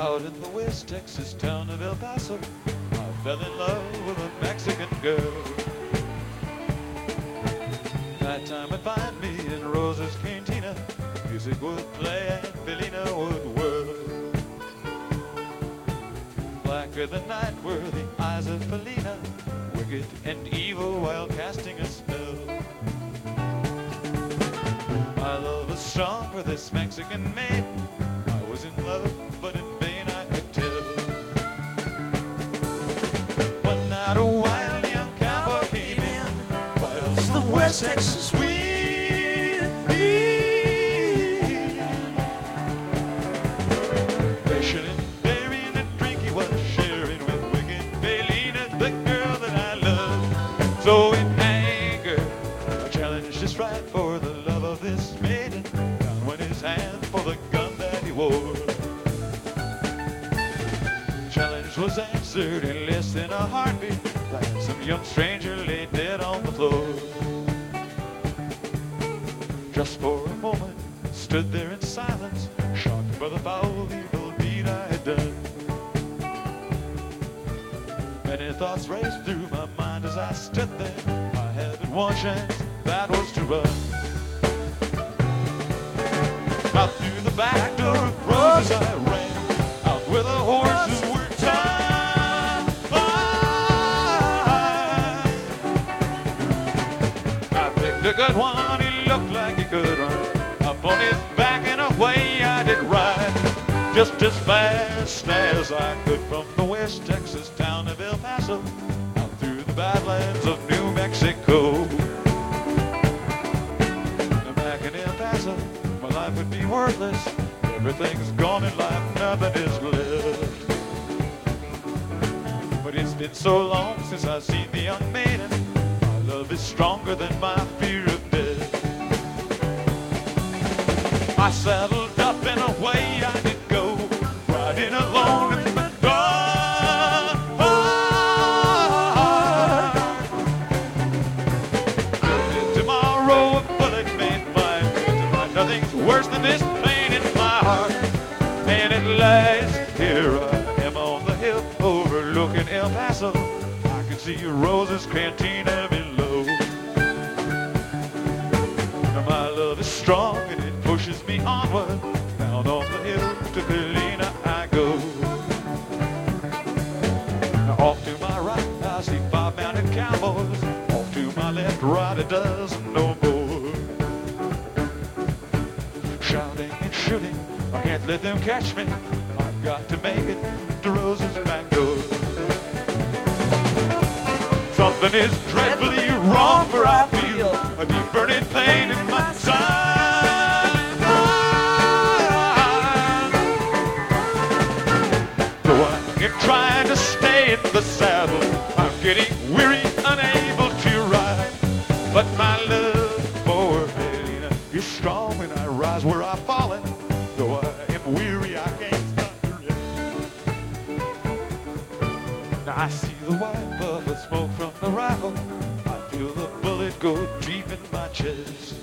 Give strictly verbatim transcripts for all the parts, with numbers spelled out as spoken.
Out in the West Texas town of El Paso, I fell in love with a Mexican girl. That time would find me in Rosa's cantina. Music would play and Felina would whirl. Blacker than night were the eyes of Felina, wicked and evil while casting a spell. My love was strong for this Mexican maid. I was in love, but in vain I could tell. One night a wild young cowboy came in, whilst the West Texas wind. Fishing and burying and drink he was sharing with wicked Felina, the girl that I love. So in anger, I challenged his right for the love of this maiden. Down went his hand for the gun that he wore. Challenge was answered in less than a heartbeat, like some young stranger lay dead on the floor. Just for a moment, stood there in silence, shocked by the foul evil deed I had done. Many thoughts raced through my mind as I stood there. I had but one chance, that was to run. Out through the back door of Rosa's I ran, out where the horses were tied. I picked a good one, he looked like he could run. Up on his back and away I did ride, just as fast as I could from the West Texas town of El Paso, out through the badlands of New Mexico. Now back in El Paso, my life would be worthless. Everything's gone in life, nothing is left. But it's been so long since I've seen the young maiden. My love is stronger than my fear of death. I saddled up and away I did go, riding alone in the dark. Tomorrow a bullet may find me tonight. Nothing's worse than this pain in my heart. And at last, here I am on the hill overlooking El Paso. I can see Rosa's cantina below. Now my love is strong and it pushes me onward. Down off the hill to Felina I go. Now off to my right I see five mounted cowboys. Off to my left, right a dozen no more. Shouting and shooting, I can't let them catch me. I've got to make it to Rosa's back door. Something is dreadfully wrong, for I feel a deep burning pain in my side. Though I keep trying to stay in the saddle, I'm getting weary, unable to ride. But my love for Felina is strong when I rise where I've fallen. Though I am weary, I can't stop her yet. Now I see the white puff of smoke from the rifle. I feel the bullet go deep in my chest.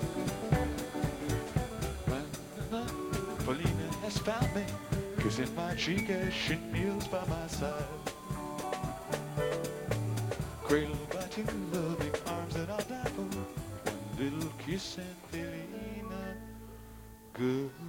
Felina has found me, kissing my cheek as she kneels by my side. Cradled by two loving arms that I'll die for. One little kiss and Felina, good.